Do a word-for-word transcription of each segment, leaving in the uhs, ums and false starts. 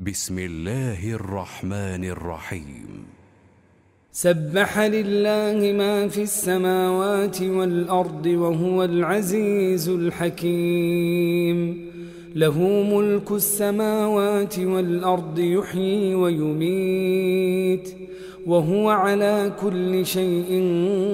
بسم الله الرحمن الرحيم. سبح لله ما في السماوات والأرض وهو العزيز الحكيم. له ملك السماوات والأرض يحيي ويميت وهو على كل شيء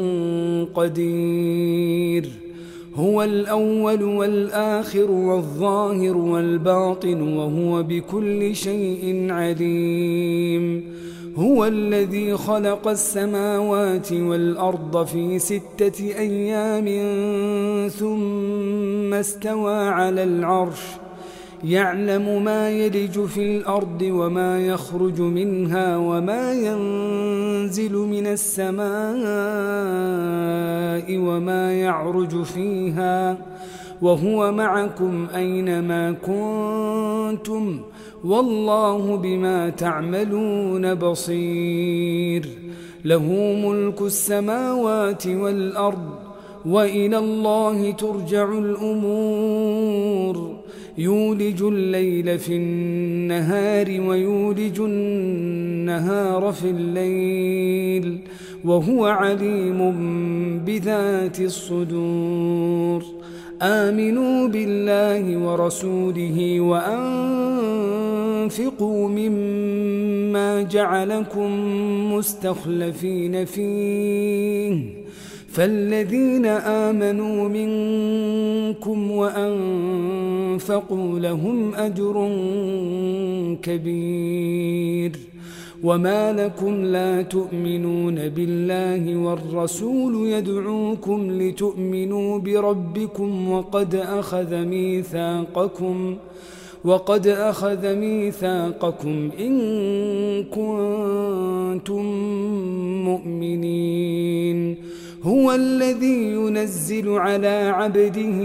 قدير. هو الأول والآخر والظاهر والباطن وهو بكل شيء عليم. هو الذي خلق السماوات والأرض في ستة أيام ثم استوى على العرش يعلم ما يلج في الأرض وما يخرج منها وما ينزل من السماء وما يعرج فيها وهو معكم أينما كنتم والله بما تعملون بصير. له ملك السماوات والأرض وإلى الله ترجع الأمور. يولج الليل في النهار ويولج النهار في الليل وهو عليم بذات الصدور. آمنوا بالله ورسوله وأنفقوا مما جعلكم مستخلفين فيه فالذين آمنوا منكم وأنفقوا لهم أجر كبير. وما لكم لا تؤمنون بالله والرسول يدعوكم لتؤمنوا بربكم وقد أخذ ميثاقكم وقد أخذ ميثاقكم إن كنتم مؤمنين. هو الذي ينزل على عبده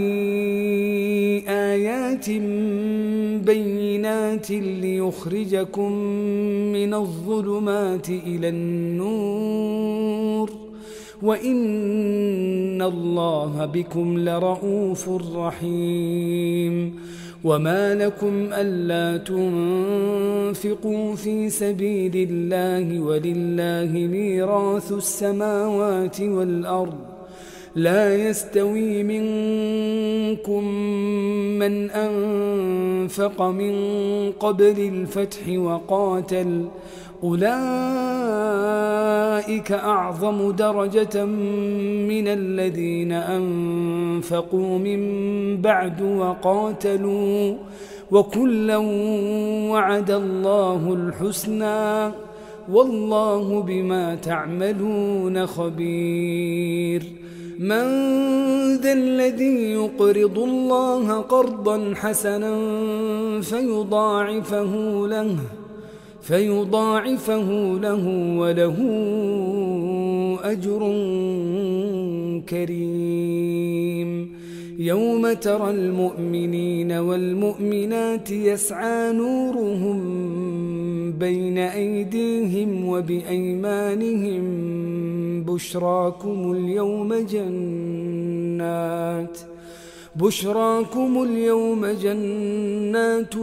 آيات بينات ليخرجكم من الظلمات إلى النور وإن الله بكم لرؤوف رحيم. وما لكم ألا تنفقوا في سبيل الله ولله ميراث السماوات والأرض لا يستوي منكم من أنفق من قبل الفتح وقاتل أولئك أعظم درجة من الذين أنفقوا من بعد وقاتلوا وكلا وعد الله الحسنى والله بما تعملون خبير. من ذا الذي يقرض الله قرضا حسنا فيضاعفه له فيضاعفه له وله أجر كريم. يوم ترى المؤمنين والمؤمنات يسعى نورهم بين أيديهم وبأيمانهم بشراكم اليوم جنات بشراكم اليوم جنات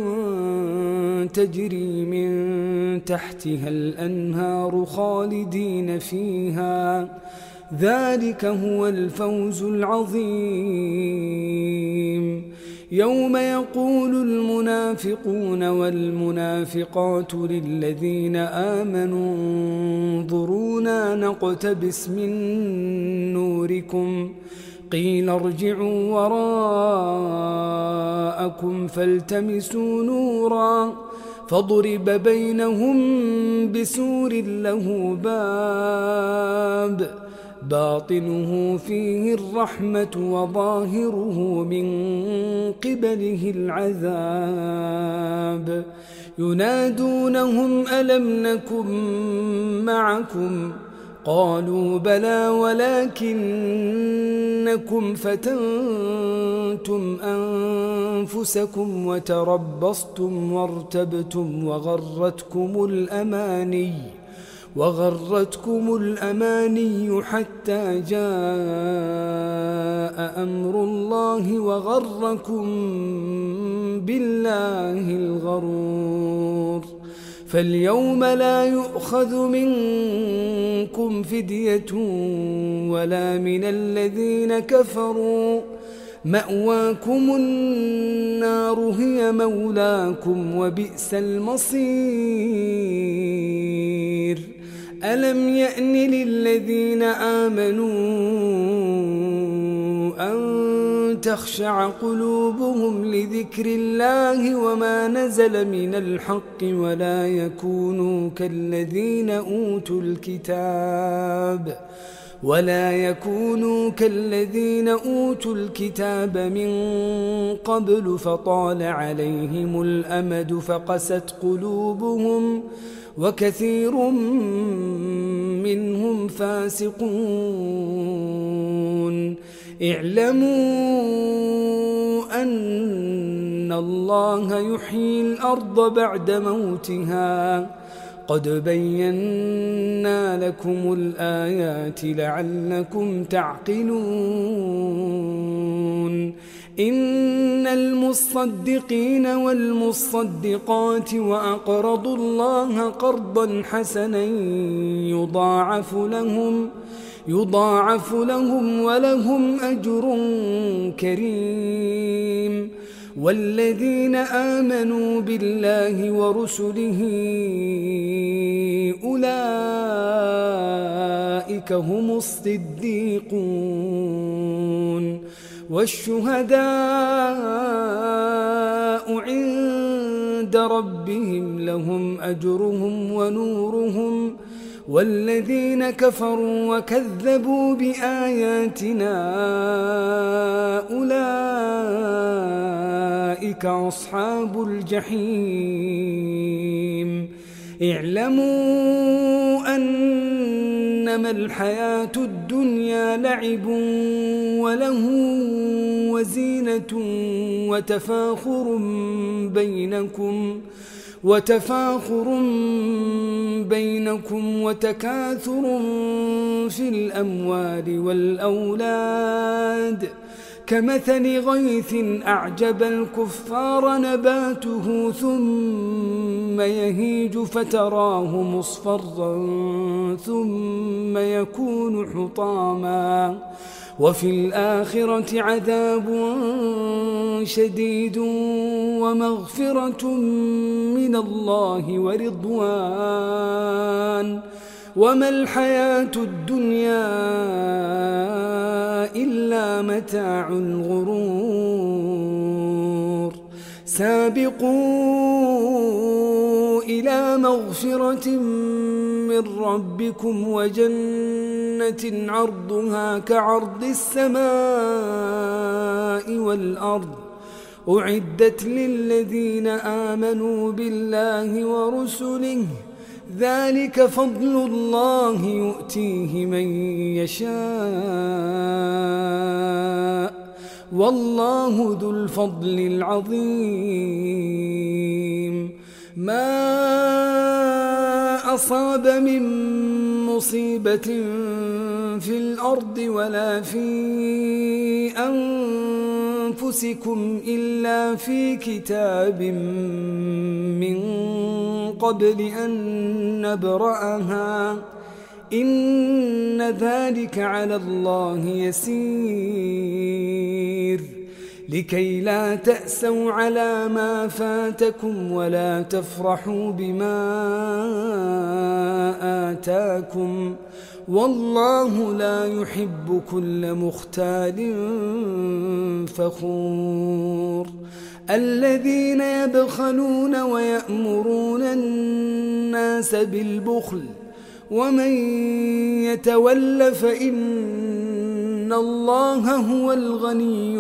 تجري من تحتها الأنهار خالدين فيها ذلك هو الفوز العظيم. يوم يقول المنافقون والمنافقات للذين آمنوا انظرونا نقتبس من نوركم قيل ارجعوا وراءكم فالتمسوا نورا فضرب بينهم بسور له باب باطنه فيه الرحمة وظاهره من قبله العذاب. ينادونهم ألم نكن معكم قالوا بلى ولكنكم فتنتم أنفسكم وتربصتم وارتبتم وغرتكم الأماني وغرتكم الأماني حتى جاء أمر الله وغركم بالله الغرور. فاليوم لا يؤخذ منكم فدية ولا من الذين كفروا، مأواكم النار هي مولاكم وبئس المصير. ألم يأن للذين آمنوا أن تخشع قلوبهم لذكر الله وما نزل من الحق ولا يكونوا كالذين أوتوا الكتاب ولا يكونوا كالذين أوتوا الكتاب من قبل فطال عليهم الأمد فقست قلوبهم وكثير منهم فاسقون. اعلموا أن الله يحيي الأرض بعد موتها، قد بينا لكم الآيات لعلكم تعقلون. إن المصدقين والمصدقات وأقرضوا الله قرضا حسنا يضاعف لهم يضاعف لهم ولهم أجر كريم. والذين آمنوا بالله ورسله أولئك هم الصديقون والشهداء عند ربهم لهم أجرهم ونورهم. والذين كفروا وكذبوا بآياتنا أولئك أصحاب الجحيم. اعلموا أنما الحياة الدنيا لعب وله وزينة وتفاخر بينكم وتفاخر بينكم وتكاثر في الأموال والأولاد كمثل غيث أعجب الكفار نباته ثم يهيج فتراه مصفرا ثم يكون حطاما وفي الآخرة عذاب شديد ومغفرة من الله ورضوان وما الحياة الدنيا إلا متاع الغرور. سابقوا إلى مغفرة من ربكم وجنة عرضها كعرض السماء والأرض أعدت للذين آمنوا بالله ورسله ذلك فضل الله يؤتيه من يشاء والله ذو الفضل العظيم. ما أصاب من مصيبة في الأرض ولا في أنفسكم إلا في كتاب من قبل أن نبرأها إن ذلك على الله يسير. لكي لا تأسوا على ما فاتكم ولا تفرحوا بما آتاكم والله لا يحب كل مختال فخور. الذين يبخلون ويأمرون الناس بالبخل ومن يتول فإن الله هو الغني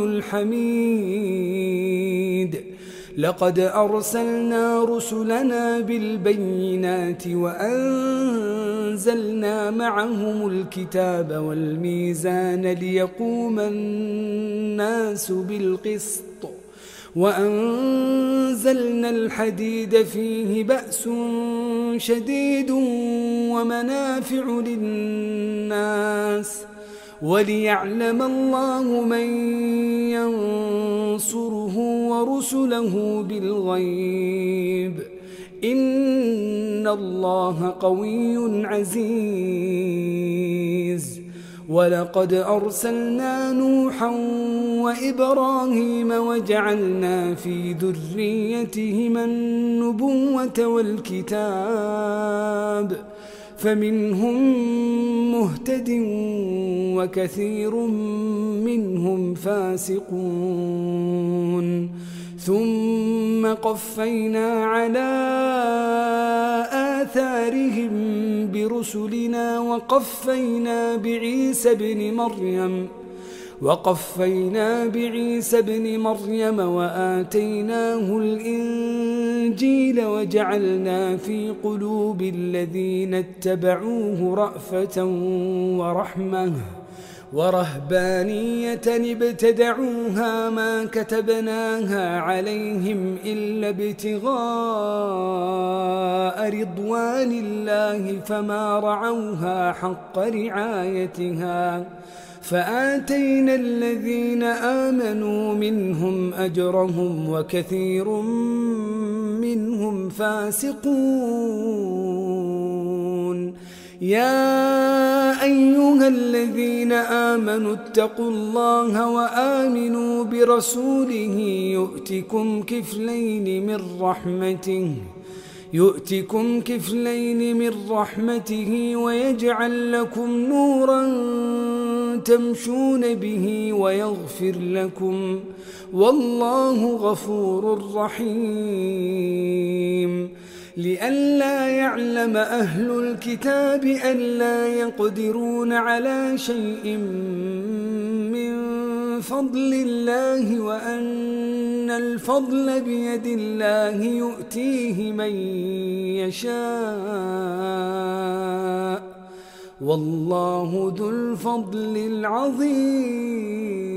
الحميد. لقد أرسلنا رسلنا بالبينات وأنزلنا معهم الكتاب والميزان ليقوم الناس بالقسط وأنزلنا الحديد فيه بأس شديد ومنافع للناس وليعلم الله من ينصره ورسله بالغيب إن الله قوي عزيز. ولقد أرسلنا نوحا وإبراهيم وجعلنا في ذريتهما النبوة والكتاب فمنهم مهتد وكثير منهم فاسقون. ثم قفينا على آثارهم برسلنا وقفينا بعيسى ابن مريم وقفينا بعيسى ابن مريم وآتيناه الإنجيل وجعلنا في قلوب الذين اتبعوه رأفة ورحمة ورهبانية ابتدعوها ما كتبناها عليهم إلا ابتغاء رضوان الله فما رعوها حق رعايتها فآتينا الذين آمنوا منهم أجرهم وكثير منهم فاسقون. يا أيها الذين آمنوا اتقوا الله وآمنوا برسوله يؤتكم كفلين من رحمته يؤتكم كفلين من رحمته ويجعل لكم نورا تمشون به ويغفر لكم والله غفور رحيم. لئلا يعلم أهل الكتاب ألا يقدرون على شيء من فضل الله وأن الفضل بيد الله يؤتيه من يشاء والله ذو الفضل العظيم.